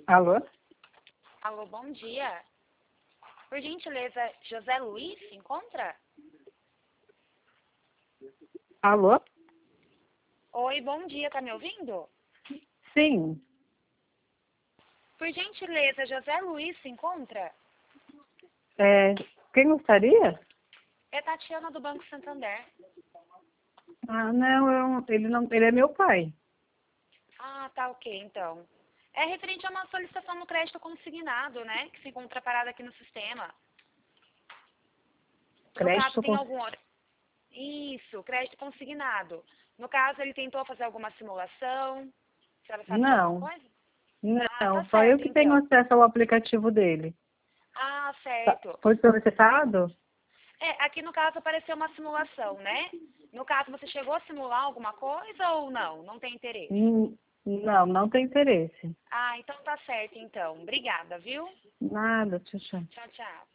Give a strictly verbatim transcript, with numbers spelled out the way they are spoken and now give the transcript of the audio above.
Alô? Alô, bom dia. Por gentileza, José Luiz se encontra? Alô? Oi, bom dia, tá me ouvindo? Sim. Por gentileza, José Luiz se encontra? É, quem gostaria? É Tatiana do Banco Santander. Ah, não, eu, ele não, ele é meu pai. Ah, tá ok, então. É referente a uma solicitação no crédito consignado, né? Que se encontra parada aqui no sistema. No caso, Crédito tem com... algum... hor- Isso, crédito consignado. No caso, ele tentou fazer alguma simulação? A senhora sabe de alguma Não, coisa? Ah, tá não, só eu certo, que tenho então. acesso ao aplicativo dele. Ah, Tá. certo. Foi solicitado? É, aqui no caso apareceu uma simulação, né? No caso, você chegou a simular alguma coisa ou não? Não tem interesse? Hum, Não, não tem interesse. Ah, então tá certo, então. Obrigada, viu? Nada, tchau, tchau. Tchau, tchau.